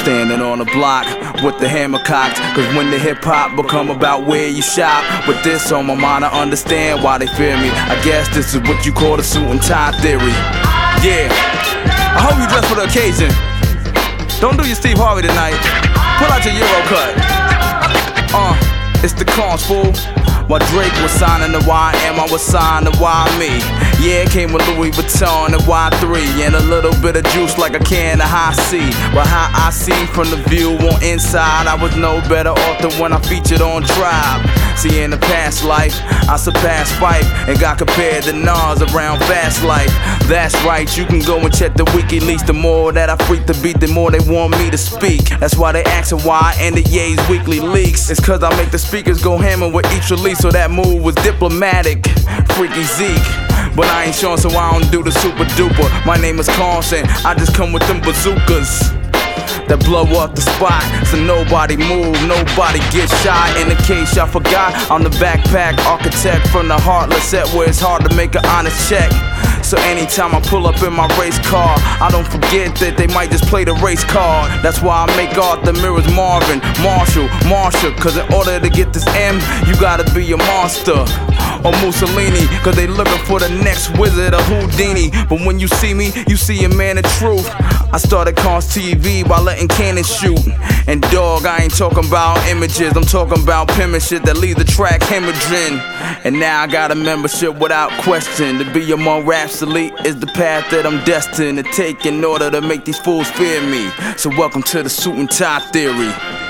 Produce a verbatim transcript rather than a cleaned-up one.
standing on the block with the hammer cocked. Cause when the hip hop become about where you shop, with this on my mind I understand why they fear me. I guess this is what you call the suit and tie theory. Yeah, I hope you dress for the occasion. Don't do your Steve Harvey tonight. Pull out your Euro cut. Uh, it's the cons, fool. While Drake was signing the Y M, I was signing the Y me. Yeah, it came with Louis Vuitton and Y three, and a little bit of juice like a can of High C. But how I see from the view on inside, I was no better off than when I featured on Tribe. See, in the past life, I surpassed Fife and got compared to Nas around Fast Life. That's right, you can go and check the WikiLeaks. The more that I freak the beat, the more they want me to speak. That's why they asking why I ended Ye's weekly leaks. It's cause I make the speakers go hammer with each release, so that move was diplomatic. Freaky Zeke. But I ain't showing, so I don't do the super duper. My name is Constant, I just come with them bazookas that blow up the spot, so nobody move, nobody get shot. In the case y'all forgot, I'm the backpack architect from the heartless set where it's hard to make an honest check. So anytime I pull up in my race car, I don't forget that they might just play the race card. That's why I make Arthur Mirrors Marvin, Marshall, Marshall. Cause in order to get this M, you gotta be a monster. Or Mussolini, cause they looking for the next wizard or Houdini. But when you see me, you see a man of truth. I started Cons T V by letting cannons shoot. And dog, I ain't talking about images, I'm talking about pimpin' shit that leave the track hemorrhaging. And now I got a membership without question. To be among raps elite is the path that I'm destined to take in order to make these fools fear me. So welcome to the suit and tie theory.